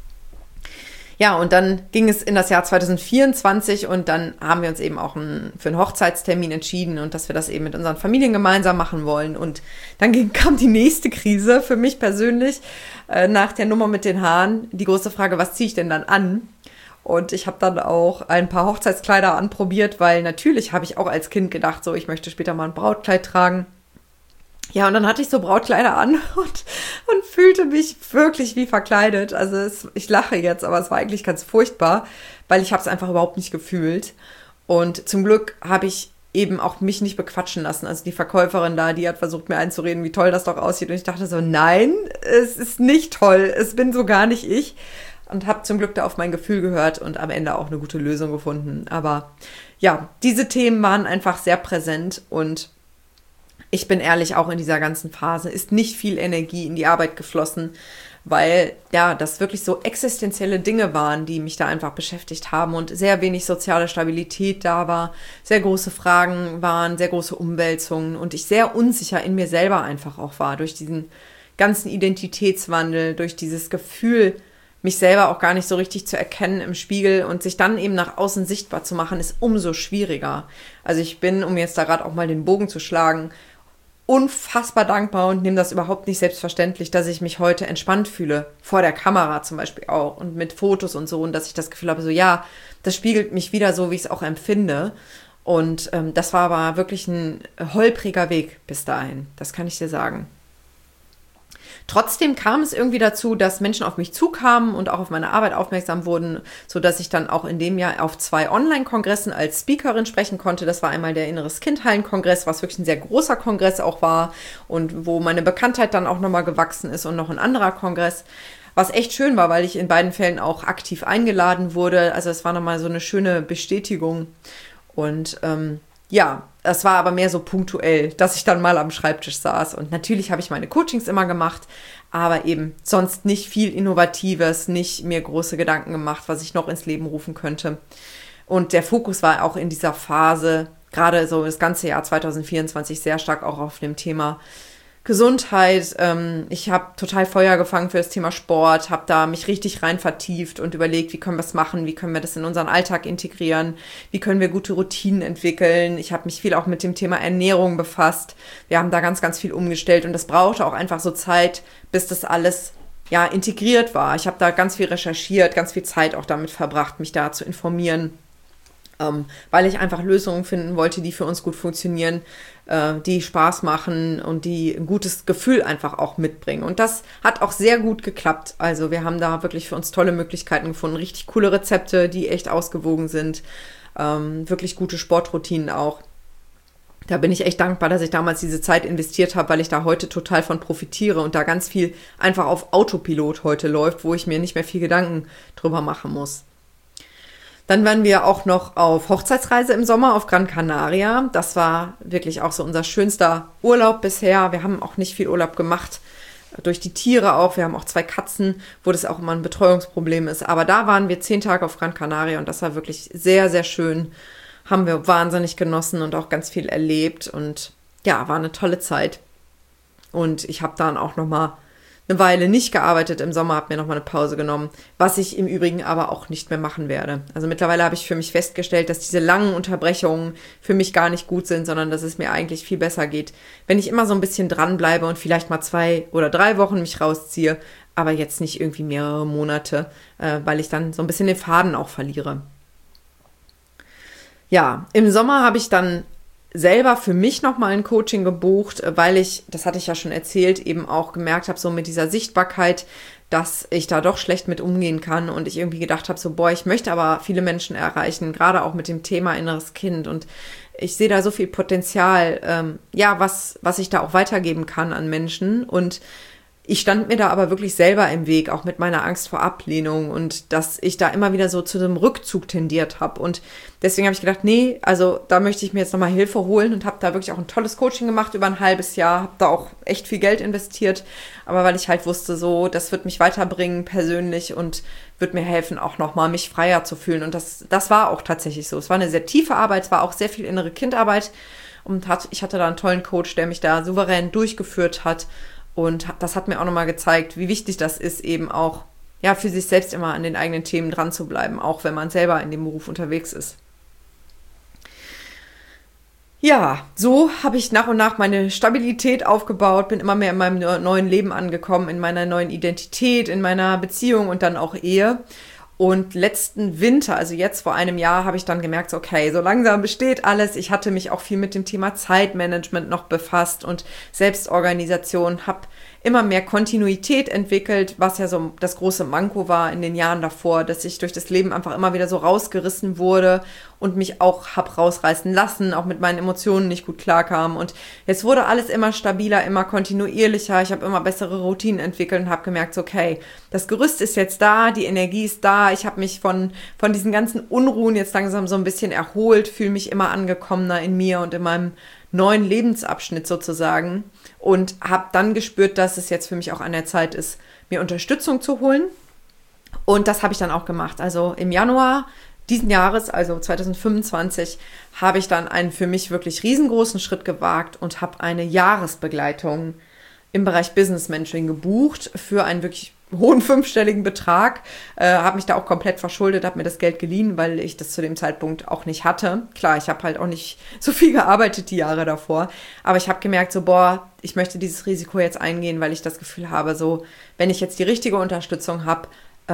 Speaker 1: Ja, und dann ging es in das Jahr 2024 und dann haben wir uns eben auch für einen Hochzeitstermin entschieden und dass wir das eben mit unseren Familien gemeinsam machen wollen. Und dann kam die nächste Krise für mich persönlich nach der Nummer mit den Haaren. Die große Frage, was ziehe ich denn dann an? Und ich habe dann auch ein paar Hochzeitskleider anprobiert, weil natürlich habe ich auch als Kind gedacht, so ich möchte später mal ein Brautkleid tragen. Ja, und dann hatte ich so Brautkleider an und fühlte mich wirklich wie verkleidet. Also ich lache jetzt, aber es war eigentlich ganz furchtbar, weil ich habe es einfach überhaupt nicht gefühlt. Und zum Glück habe ich eben auch mich nicht bequatschen lassen. Also die Verkäuferin da, die hat versucht, mir einzureden, wie toll das doch aussieht. Und ich dachte so, nein, es ist nicht toll. Es bin so gar nicht ich. Und habe zum Glück da auf mein Gefühl gehört und am Ende auch eine gute Lösung gefunden. Aber ja, diese Themen waren einfach sehr präsent und ich bin ehrlich, auch in dieser ganzen Phase ist nicht viel Energie in die Arbeit geflossen, weil ja, das wirklich so existenzielle Dinge waren, die mich da einfach beschäftigt haben und sehr wenig soziale Stabilität da war, sehr große Fragen waren, sehr große Umwälzungen und ich sehr unsicher in mir selber einfach auch war, durch diesen ganzen Identitätswandel, durch dieses Gefühl, mich selber auch gar nicht so richtig zu erkennen im Spiegel und sich dann eben nach außen sichtbar zu machen, ist umso schwieriger. Also ich bin, um jetzt da gerade auch mal den Bogen zu schlagen, unfassbar dankbar und nehme das überhaupt nicht selbstverständlich, dass ich mich heute entspannt fühle, vor der Kamera zum Beispiel auch und mit Fotos und so und dass ich das Gefühl habe, so ja, das spiegelt mich wieder so, wie ich es auch empfinde und das war aber wirklich ein holpriger Weg bis dahin, das kann ich dir sagen. Trotzdem kam es irgendwie dazu, dass Menschen auf mich zukamen und auch auf meine Arbeit aufmerksam wurden, sodass ich dann auch in dem Jahr auf 2 Online-Kongressen als Speakerin sprechen konnte. Das war einmal der Inneres-Kind-Heilen-Kongress, was wirklich ein sehr großer Kongress auch war und wo meine Bekanntheit dann auch nochmal gewachsen ist und noch ein anderer Kongress, was echt schön war, weil ich in beiden Fällen auch aktiv eingeladen wurde. Also es war nochmal so eine schöne Bestätigung und ja, es war aber mehr so punktuell, dass ich dann mal am Schreibtisch saß. Und natürlich habe ich meine Coachings immer gemacht, aber eben sonst nicht viel Innovatives, nicht mir große Gedanken gemacht, was ich noch ins Leben rufen könnte. Und der Fokus war auch in dieser Phase, gerade so das ganze Jahr 2024, sehr stark auch auf dem Thema Gesundheit. Ich habe total Feuer gefangen für das Thema Sport, habe da mich richtig rein vertieft und überlegt, wie können wir es machen, wie können wir das in unseren Alltag integrieren, wie können wir gute Routinen entwickeln. Ich habe mich viel auch mit dem Thema Ernährung befasst. Wir haben da ganz, ganz viel umgestellt und das brauchte auch einfach so Zeit, bis das alles ja integriert war. Ich habe da ganz viel recherchiert, ganz viel Zeit auch damit verbracht, mich da zu informieren. Weil ich einfach Lösungen finden wollte, die für uns gut funktionieren, die Spaß machen und die ein gutes Gefühl einfach auch mitbringen. Und das hat auch sehr gut geklappt. Also wir haben da wirklich für uns tolle Möglichkeiten gefunden, richtig coole Rezepte, die echt ausgewogen sind, wirklich gute Sportroutinen auch. Da bin ich echt dankbar, dass ich damals diese Zeit investiert habe, weil ich da heute total von profitiere und da ganz viel einfach auf Autopilot heute läuft, wo ich mir nicht mehr viel Gedanken drüber machen muss. Dann waren wir auch noch auf Hochzeitsreise im Sommer auf Gran Canaria. Das war wirklich auch so unser schönster Urlaub bisher. Wir haben auch nicht viel Urlaub gemacht, durch die Tiere auch. Wir haben auch 2 Katzen, wo das auch immer ein Betreuungsproblem ist. Aber da waren wir 10 Tage auf Gran Canaria und das war wirklich sehr, sehr schön. Haben wir wahnsinnig genossen und auch ganz viel erlebt. Und ja, war eine tolle Zeit. Und ich habe dann auch nochmal eine Weile nicht gearbeitet im Sommer, habe mir nochmal eine Pause genommen, was ich im Übrigen aber auch nicht mehr machen werde. Also mittlerweile habe ich für mich festgestellt, dass diese langen Unterbrechungen für mich gar nicht gut sind, sondern dass es mir eigentlich viel besser geht, wenn ich immer so ein bisschen dranbleibe und vielleicht mal 2 oder 3 Wochen mich rausziehe, aber jetzt nicht irgendwie mehrere Monate, weil ich dann so ein bisschen den Faden auch verliere. Ja, im Sommer habe ich dann selber für mich nochmal ein Coaching gebucht, weil ich, das hatte ich ja schon erzählt, eben auch gemerkt habe, so mit dieser Sichtbarkeit, dass ich da doch schlecht mit umgehen kann und ich irgendwie gedacht habe, so boah, ich möchte aber viele Menschen erreichen, gerade auch mit dem Thema inneres Kind und ich sehe da so viel Potenzial, was ich da auch weitergeben kann an Menschen und ich stand mir da aber wirklich selber im Weg, auch mit meiner Angst vor Ablehnung und dass ich da immer wieder so zu einem Rückzug tendiert habe. Und deswegen habe ich gedacht, nee, also da möchte ich mir jetzt nochmal Hilfe holen und habe da wirklich auch ein tolles Coaching gemacht über ein halbes Jahr, habe da auch echt viel Geld investiert, aber weil ich halt wusste, so, das wird mich weiterbringen persönlich und wird mir helfen, auch nochmal mich freier zu fühlen. Und das war auch tatsächlich so. Es war eine sehr tiefe Arbeit, es war auch sehr viel innere Kindarbeit und ich hatte da einen tollen Coach, der mich da souverän durchgeführt hat. Und das hat mir auch nochmal gezeigt, wie wichtig das ist, eben auch ja für sich selbst immer an den eigenen Themen dran zu bleiben, auch wenn man selber in dem Beruf unterwegs ist. Ja, so habe ich nach und nach meine Stabilität aufgebaut, bin immer mehr in meinem neuen Leben angekommen, in meiner neuen Identität, in meiner Beziehung und dann auch Ehe. Und letzten Winter, also jetzt vor einem Jahr, habe ich dann gemerkt, so, okay, so langsam besteht alles. Ich hatte mich auch viel mit dem Thema Zeitmanagement noch befasst und Selbstorganisation, habe immer mehr Kontinuität entwickelt, was ja so das große Manko war in den Jahren davor, dass ich durch das Leben einfach immer wieder so rausgerissen wurde und mich auch hab rausreißen lassen, auch mit meinen Emotionen nicht gut klarkam. Und jetzt wurde alles immer stabiler, immer kontinuierlicher. Ich habe immer bessere Routinen entwickelt und habe gemerkt, so, okay, das Gerüst ist jetzt da, die Energie ist da. Ich habe mich von diesen ganzen Unruhen jetzt langsam so ein bisschen erholt, fühle mich immer angekommener in mir und in meinem neuen Lebensabschnitt sozusagen und habe dann gespürt, dass es jetzt für mich auch an der Zeit ist, mir Unterstützung zu holen. Und das habe ich dann auch gemacht. Also im Januar diesen Jahres, also 2025, habe ich dann einen für mich wirklich riesengroßen Schritt gewagt und habe eine Jahresbegleitung im Bereich Business Mentoring gebucht für einen wirklich hohen fünfstelligen Betrag, habe mich da auch komplett verschuldet, habe mir das Geld geliehen, weil ich das zu dem Zeitpunkt auch nicht hatte. Klar, ich habe halt auch nicht so viel gearbeitet die Jahre davor, aber ich habe gemerkt, so boah, ich möchte dieses Risiko jetzt eingehen, weil ich das Gefühl habe, so wenn ich jetzt die richtige Unterstützung habe,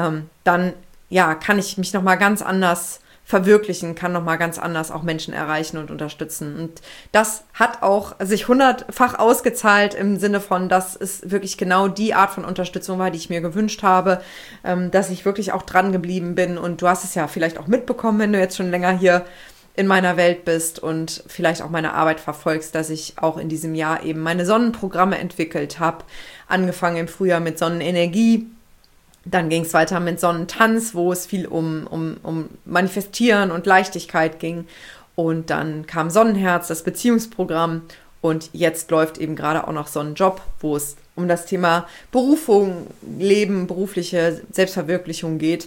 Speaker 1: dann ja, kann ich mich nochmal ganz anders verwirklichen, kann nochmal ganz anders auch Menschen erreichen und unterstützen. Und das hat auch sich 100-fach ausgezahlt im Sinne von, dass es wirklich genau die Art von Unterstützung war, die ich mir gewünscht habe, dass ich wirklich auch dran geblieben bin. Und du hast es ja vielleicht auch mitbekommen, wenn du jetzt schon länger hier in meiner Welt bist und vielleicht auch meine Arbeit verfolgst, dass ich auch in diesem Jahr eben meine Sonnenprogramme entwickelt habe, angefangen im Frühjahr mit Sonnenenergie. Dann ging es weiter mit Sonnentanz, wo es viel um Manifestieren und Leichtigkeit ging. Und dann kam Sonnenherz, das Beziehungsprogramm. Und jetzt läuft eben gerade auch noch Sonnenjob, wo es um das Thema Berufung, Leben, berufliche Selbstverwirklichung geht.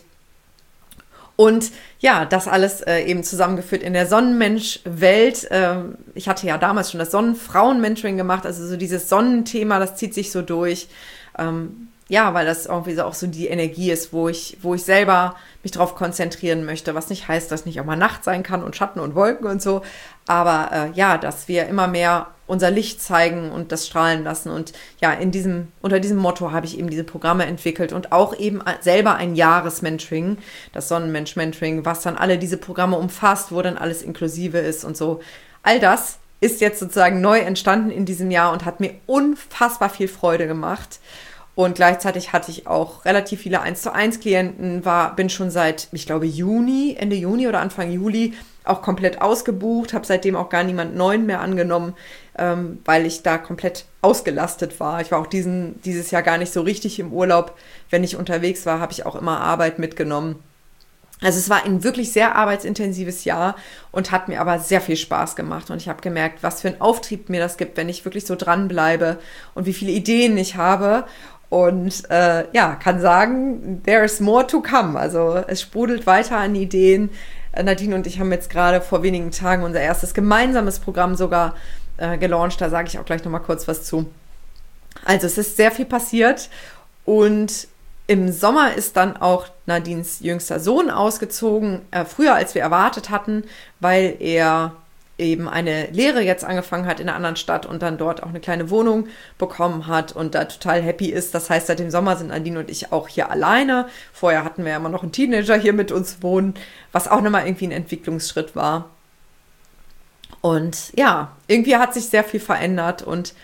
Speaker 1: Und ja, das alles eben zusammengeführt in der Sonnenmensch-Welt. Ich hatte ja damals schon das Sonnenfrauen-Mentoring gemacht, also so dieses Sonnenthema, das zieht sich so durch. Ja, weil das irgendwie so auch so die Energie ist, wo ich selber mich drauf konzentrieren möchte, was nicht heißt, dass nicht auch mal Nacht sein kann und Schatten und Wolken und so, aber ja, dass wir immer mehr unser Licht zeigen und das strahlen lassen und ja, unter diesem Motto habe ich eben diese Programme entwickelt und auch eben selber ein Jahresmentoring, das Sonnenmensch-Mentoring, was dann alle diese Programme umfasst, wo dann alles inklusive ist und so. All das ist jetzt sozusagen neu entstanden in diesem Jahr und hat mir unfassbar viel Freude gemacht. Und gleichzeitig hatte ich auch relativ viele 1:1 Klienten, bin schon seit, ich glaube, Ende Juni oder Anfang Juli auch komplett ausgebucht, habe seitdem auch gar niemand Neuen mehr angenommen, weil ich da komplett ausgelastet war. Ich war auch dieses Jahr gar nicht so richtig im Urlaub. Wenn ich unterwegs war, habe ich auch immer Arbeit mitgenommen. Also es war ein wirklich sehr arbeitsintensives Jahr und hat mir aber sehr viel Spaß gemacht. Und ich habe gemerkt, was für einen Auftrieb mir das gibt, wenn ich wirklich so dranbleibe und wie viele Ideen ich habe. Und ja, kann sagen, there is more to come. Also es sprudelt weiter an Ideen. Nadine und ich haben jetzt gerade vor wenigen Tagen unser erstes gemeinsames Programm sogar gelauncht. Da sage ich auch gleich nochmal kurz was zu. Also es ist sehr viel passiert. Und im Sommer ist dann auch Nadines jüngster Sohn ausgezogen, früher als wir erwartet hatten, weil er eben eine Lehre jetzt angefangen hat in einer anderen Stadt und dann dort auch eine kleine Wohnung bekommen hat und da total happy ist. Das heißt, seit dem Sommer sind Nadine und ich auch hier alleine. Vorher hatten wir ja immer noch einen Teenager hier mit uns wohnen, was auch nochmal irgendwie ein Entwicklungsschritt war. Und ja, irgendwie hat sich sehr viel verändert und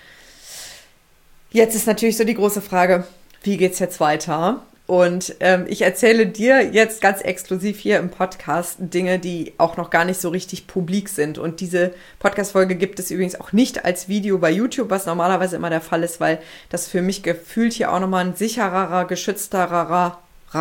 Speaker 1: jetzt ist natürlich so die große Frage, wie geht's jetzt weiter? Und ich erzähle dir jetzt ganz exklusiv hier im Podcast Dinge, die auch noch gar nicht so richtig publik sind. Und diese Podcast-Folge gibt es übrigens auch nicht als Video bei YouTube, was normalerweise immer der Fall ist, weil das für mich gefühlt hier auch nochmal ein sichererer, geschützterer,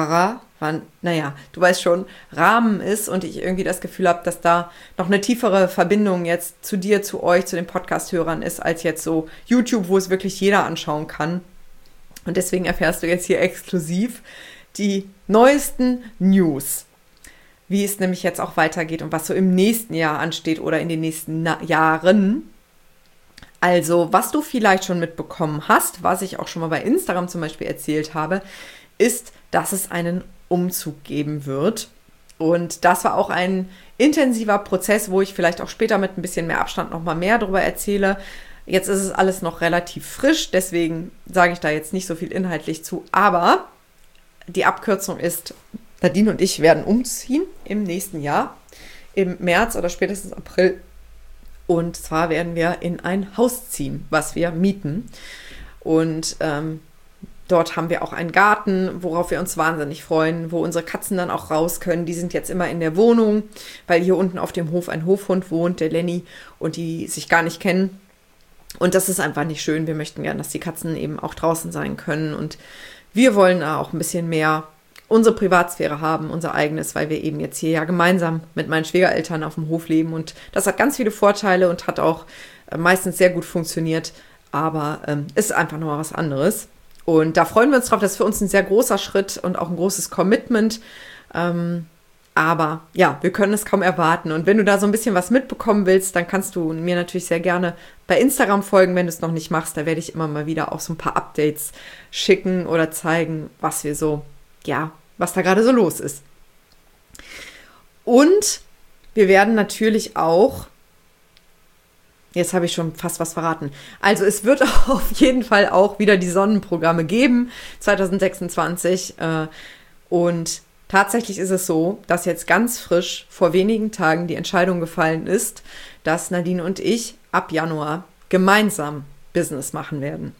Speaker 1: naja, du weißt schon, Rahmen ist und ich irgendwie das Gefühl habe, dass da noch eine tiefere Verbindung jetzt zu dir, zu euch, zu den Podcast-Hörern ist, als jetzt so YouTube, wo es wirklich jeder anschauen kann. Und deswegen erfährst du jetzt hier exklusiv die neuesten News, wie es nämlich jetzt auch weitergeht und was so im nächsten Jahr ansteht oder in den nächsten Jahren. Also, was du vielleicht schon mitbekommen hast, was ich auch schon mal bei Instagram zum Beispiel erzählt habe, ist, dass es einen Umzug geben wird. Und das war auch ein intensiver Prozess, wo ich vielleicht auch später mit ein bisschen mehr Abstand noch mal mehr darüber erzähle. Jetzt ist es alles noch relativ frisch, deswegen sage ich da jetzt nicht so viel inhaltlich zu. Aber die Abkürzung ist, Nadine und ich werden umziehen im nächsten Jahr, im März oder spätestens April. Und zwar werden wir in ein Haus ziehen, was wir mieten. Und dort haben wir auch einen Garten, worauf wir uns wahnsinnig freuen, wo unsere Katzen dann auch raus können. Die sind jetzt immer in der Wohnung, weil hier unten auf dem Hof ein Hofhund wohnt, der Lenny, und die sich gar nicht kennen. Und das ist einfach nicht schön. Wir möchten gerne, dass die Katzen eben auch draußen sein können. Und wir wollen da auch ein bisschen mehr unsere Privatsphäre haben, unser eigenes, weil wir eben jetzt hier ja gemeinsam mit meinen Schwiegereltern auf dem Hof leben. Und das hat ganz viele Vorteile und hat auch meistens sehr gut funktioniert. Aber ist einfach nochmal was anderes. Und da freuen wir uns drauf. Das ist für uns ein sehr großer Schritt und auch ein großes Commitment. Aber ja, wir können es kaum erwarten. Und wenn du da so ein bisschen was mitbekommen willst, dann kannst du mir natürlich sehr gerne bei Instagram folgen, wenn du es noch nicht machst. Da werde ich immer mal wieder auch so ein paar Updates schicken oder zeigen, was wir so, ja, was da gerade so los ist. Und wir werden natürlich auch, jetzt habe ich schon fast was verraten. Also es wird auf jeden Fall auch wieder die Sonnenprogramme geben, 2026. Und tatsächlich ist es so, dass jetzt ganz frisch vor wenigen Tagen die Entscheidung gefallen ist, dass Nadine und ich ab Januar gemeinsam Business machen werden.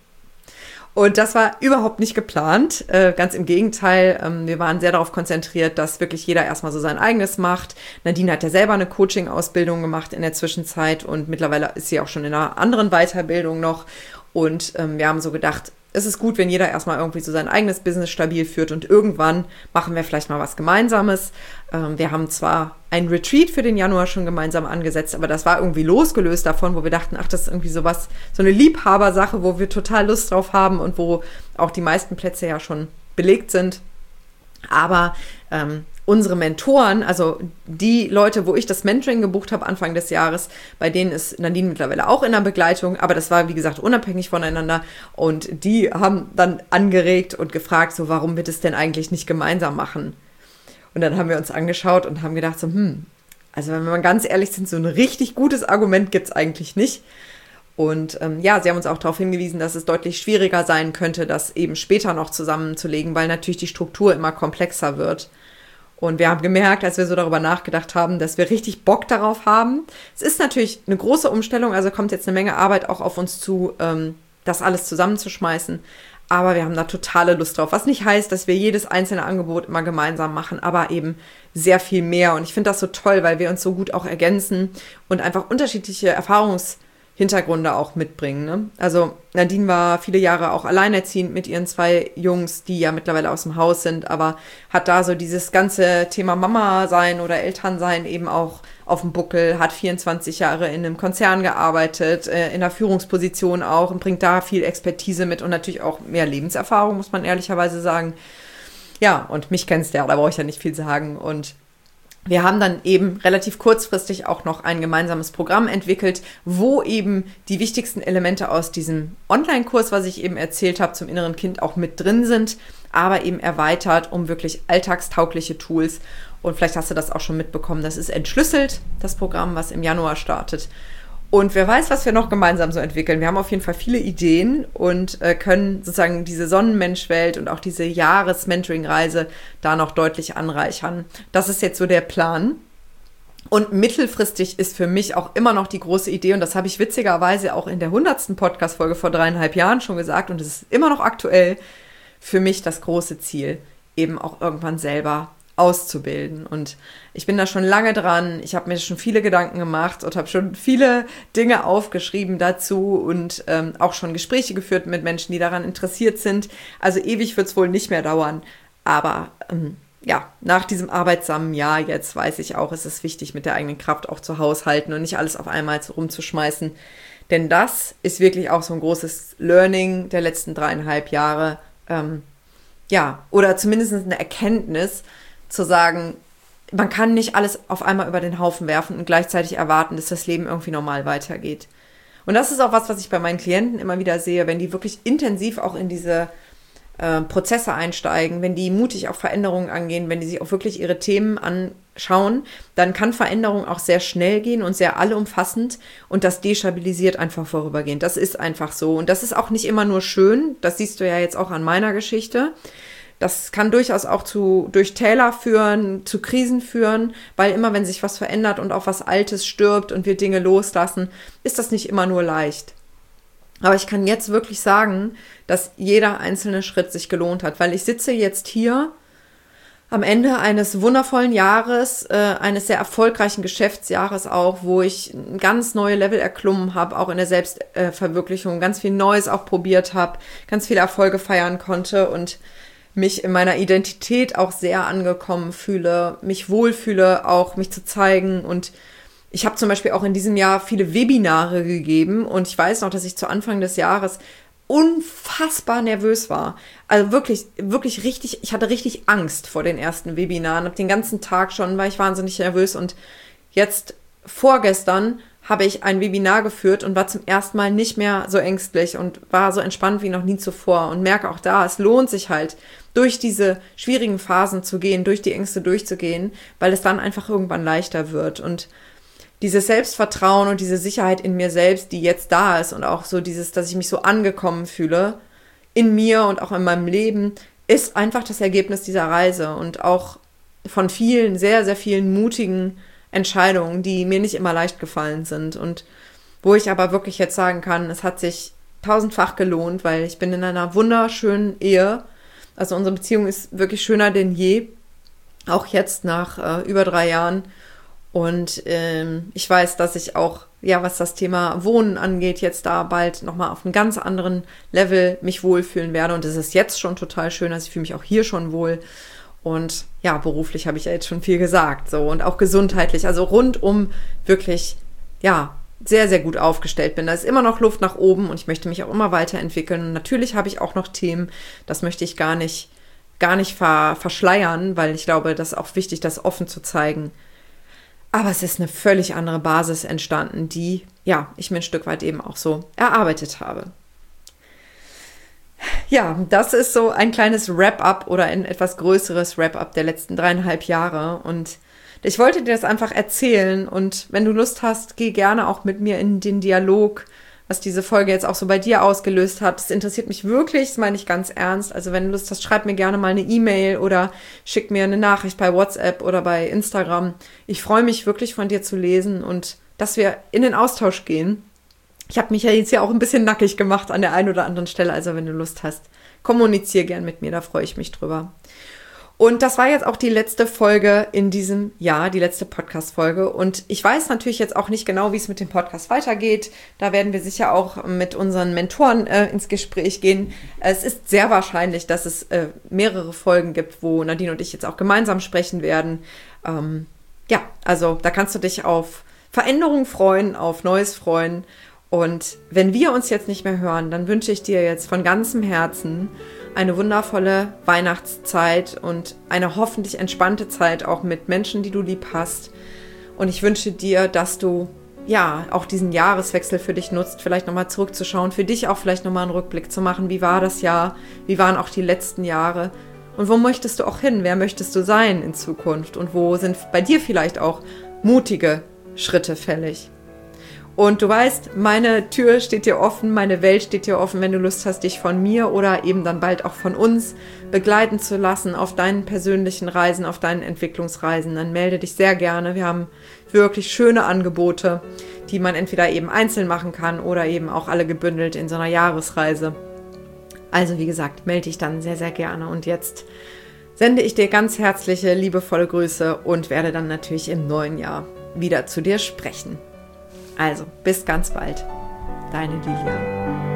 Speaker 1: Und das war überhaupt nicht geplant, ganz im Gegenteil. Wir waren sehr darauf konzentriert, dass wirklich jeder erstmal so sein eigenes macht. Nadine hat ja selber eine Coaching-Ausbildung gemacht in der Zwischenzeit und mittlerweile ist sie auch schon in einer anderen Weiterbildung noch. Und wir haben so gedacht, es ist gut, wenn jeder erstmal irgendwie so sein eigenes Business stabil führt und irgendwann machen wir vielleicht mal was Gemeinsames. Wir haben zwar ein Retreat für den Januar schon gemeinsam angesetzt, aber das war irgendwie losgelöst davon, wo wir dachten, ach, das ist irgendwie sowas, so eine Liebhabersache, wo wir total Lust drauf haben und wo auch die meisten Plätze ja schon belegt sind. Aber unsere Mentoren, also die Leute, wo ich das Mentoring gebucht habe Anfang des Jahres, bei denen ist Nadine mittlerweile auch in der Begleitung, aber das war, wie gesagt, unabhängig voneinander und die haben dann angeregt und gefragt, so, warum wir das denn eigentlich nicht gemeinsam machen? Und dann haben wir uns angeschaut und haben gedacht, so, also wenn wir mal ganz ehrlich sind, so ein richtig gutes Argument gibt es eigentlich nicht. Und ja, sie haben uns auch darauf hingewiesen, dass es deutlich schwieriger sein könnte, das eben später noch zusammenzulegen, weil natürlich die Struktur immer komplexer wird. Und wir haben gemerkt, als wir so darüber nachgedacht haben, dass wir richtig Bock darauf haben. Es ist natürlich eine große Umstellung, also kommt jetzt eine Menge Arbeit auch auf uns zu, das alles zusammenzuschmeißen. Aber wir haben da totale Lust drauf. Was nicht heißt, dass wir jedes einzelne Angebot immer gemeinsam machen, aber eben sehr viel mehr. Und ich finde das so toll, weil wir uns so gut auch ergänzen und einfach unterschiedliche Erfahrungshintergründe auch mitbringen. Ne? Also Nadine war viele Jahre auch alleinerziehend mit ihren 2 Jungs, die ja mittlerweile aus dem Haus sind, aber hat da so dieses ganze Thema Mama sein oder Elternsein eben auch auf dem Buckel, hat 24 Jahre in einem Konzern gearbeitet, in der Führungsposition auch und bringt da viel Expertise mit und natürlich auch mehr Lebenserfahrung, muss man ehrlicherweise sagen. Ja, und mich kennst du ja, da brauche ich ja nicht viel sagen. Und wir haben dann eben relativ kurzfristig auch noch ein gemeinsames Programm entwickelt, wo eben die wichtigsten Elemente aus diesem Online-Kurs, was ich eben erzählt habe, zum inneren Kind auch mit drin sind, aber eben erweitert um wirklich alltagstaugliche Tools. Und vielleicht hast du das auch schon mitbekommen, das ist entschlüsselt, das Programm, was im Januar startet. Und wer weiß, was wir noch gemeinsam so entwickeln. Wir haben auf jeden Fall viele Ideen und können sozusagen diese Sonnenmensch-Welt und auch diese Jahres-Mentoring-Reise da noch deutlich anreichern. Das ist jetzt so der Plan. Und mittelfristig ist für mich auch immer noch die große Idee, und das habe ich witzigerweise auch in der 100. Podcast-Folge vor 3,5 Jahren schon gesagt, und es ist immer noch aktuell, für mich das große Ziel, eben auch irgendwann selber auszubilden. Und ich bin da schon lange dran. Ich habe mir schon viele Gedanken gemacht und habe schon viele Dinge aufgeschrieben dazu und auch schon Gespräche geführt mit Menschen, die daran interessiert sind. Also ewig wird es wohl nicht mehr dauern. Aber ja, nach diesem arbeitsamen Jahr jetzt weiß ich auch, es ist wichtig, mit der eigenen Kraft auch zu haushalten und nicht alles auf einmal so rumzuschmeißen. Denn das ist wirklich auch so ein großes Learning der letzten 3,5 Jahre. Ja, oder zumindest eine Erkenntnis, zu sagen, man kann nicht alles auf einmal über den Haufen werfen und gleichzeitig erwarten, dass das Leben irgendwie normal weitergeht. Und das ist auch was ich bei meinen Klienten immer wieder sehe, wenn die wirklich intensiv auch in diese Prozesse einsteigen, wenn die mutig auf Veränderungen angehen, wenn die sich auch wirklich ihre Themen anschauen, dann kann Veränderung auch sehr schnell gehen und sehr allumfassend und das destabilisiert einfach vorübergehend. Das ist einfach so und das ist auch nicht immer nur schön, das siehst du ja jetzt auch an meiner Geschichte. Das kann durchaus auch durch Täler führen, zu Krisen führen, weil immer, wenn sich was verändert und auch was Altes stirbt und wir Dinge loslassen, ist das nicht immer nur leicht. Aber ich kann jetzt wirklich sagen, dass jeder einzelne Schritt sich gelohnt hat, weil ich sitze jetzt hier am Ende eines wundervollen Jahres, eines sehr erfolgreichen Geschäftsjahres auch, wo ich ein ganz neue Level erklommen habe, auch in der Selbstverwirklichung, ganz viel Neues auch probiert habe, ganz viele Erfolge feiern konnte und mich in meiner Identität auch sehr angekommen fühle, mich wohlfühle, auch mich zu zeigen. Und ich habe zum Beispiel auch in diesem Jahr viele Webinare gegeben und ich weiß noch, dass ich zu Anfang des Jahres unfassbar nervös war. Also wirklich, wirklich richtig, ich hatte richtig Angst vor den ersten Webinaren. Ab den ganzen Tag schon war ich wahnsinnig nervös und jetzt vorgestern habe ich ein Webinar geführt und war zum ersten Mal nicht mehr so ängstlich und war so entspannt wie noch nie zuvor und merke auch da, es lohnt sich halt, durch diese schwierigen Phasen zu gehen, durch die Ängste durchzugehen, weil es dann einfach irgendwann leichter wird. Und dieses Selbstvertrauen und diese Sicherheit in mir selbst, die jetzt da ist und auch so dieses, dass ich mich so angekommen fühle in mir und auch in meinem Leben, ist einfach das Ergebnis dieser Reise und auch von vielen, sehr, sehr vielen mutigen Entscheidungen, die mir nicht immer leicht gefallen sind und wo ich aber wirklich jetzt sagen kann, es hat sich tausendfach gelohnt, weil ich bin in einer wunderschönen Ehe. Also unsere Beziehung ist wirklich schöner denn je, auch jetzt nach über 3 Jahren. Und ich weiß, dass ich auch, ja, was das Thema Wohnen angeht, jetzt da bald nochmal auf einem ganz anderen Level mich wohlfühlen werde. Und es ist jetzt schon total schön, also ich fühle mich auch hier schon wohl. Und ja, beruflich habe ich ja jetzt schon viel gesagt, so und auch gesundheitlich, also rundum wirklich, ja, sehr, sehr gut aufgestellt bin. Da ist immer noch Luft nach oben und ich möchte mich auch immer weiterentwickeln. Und natürlich habe ich auch noch Themen, das möchte ich gar nicht verschleiern, weil ich glaube, das ist auch wichtig, das offen zu zeigen. Aber es ist eine völlig andere Basis entstanden, die, ja, ich mir ein Stück weit eben auch so erarbeitet habe. Ja, das ist so ein kleines Wrap-up oder ein etwas größeres Wrap-up der letzten 3,5 Jahre und ich wollte dir das einfach erzählen und wenn du Lust hast, geh gerne auch mit mir in den Dialog, was diese Folge jetzt auch so bei dir ausgelöst hat. Das interessiert mich wirklich, das meine ich ganz ernst. Also wenn du Lust hast, schreib mir gerne mal eine E-Mail oder schick mir eine Nachricht bei WhatsApp oder bei Instagram. Ich freue mich wirklich von dir zu lesen und dass wir in den Austausch gehen. Ich habe mich ja jetzt auch ein bisschen nackig gemacht an der einen oder anderen Stelle. Also wenn du Lust hast, kommunizier gern mit mir, da freue ich mich drüber. Und das war jetzt auch die letzte Folge in diesem Jahr, die letzte Podcast-Folge. Und ich weiß natürlich jetzt auch nicht genau, wie es mit dem Podcast weitergeht. Da werden wir sicher auch mit unseren Mentoren ins Gespräch gehen. Es ist sehr wahrscheinlich, dass es mehrere Folgen gibt, wo Nadine und ich jetzt auch gemeinsam sprechen werden. Ja, also da kannst du dich auf Veränderung freuen, auf Neues freuen. Und wenn wir uns jetzt nicht mehr hören, dann wünsche ich dir jetzt von ganzem Herzen eine wundervolle Weihnachtszeit und eine hoffentlich entspannte Zeit auch mit Menschen, die du lieb hast. Und ich wünsche dir, dass du auch diesen Jahreswechsel für dich nutzt, vielleicht nochmal zurückzuschauen, für dich auch vielleicht nochmal einen Rückblick zu machen. Wie war das Jahr? Wie waren auch die letzten Jahre? Und wo möchtest du auch hin? Wer möchtest du sein in Zukunft? Und wo sind bei dir vielleicht auch mutige Schritte fällig? Und du weißt, meine Tür steht dir offen, meine Welt steht dir offen, wenn du Lust hast, dich von mir oder eben dann bald auch von uns begleiten zu lassen auf deinen persönlichen Reisen, auf deinen Entwicklungsreisen, dann melde dich sehr gerne. Wir haben wirklich schöne Angebote, die man entweder eben einzeln machen kann oder eben auch alle gebündelt in so einer Jahresreise. Also wie gesagt, melde dich dann sehr, sehr gerne. Und jetzt sende ich dir ganz herzliche, liebevolle Grüße und werde dann natürlich im neuen Jahr wieder zu dir sprechen. Also, bis ganz bald. Deine Lilia.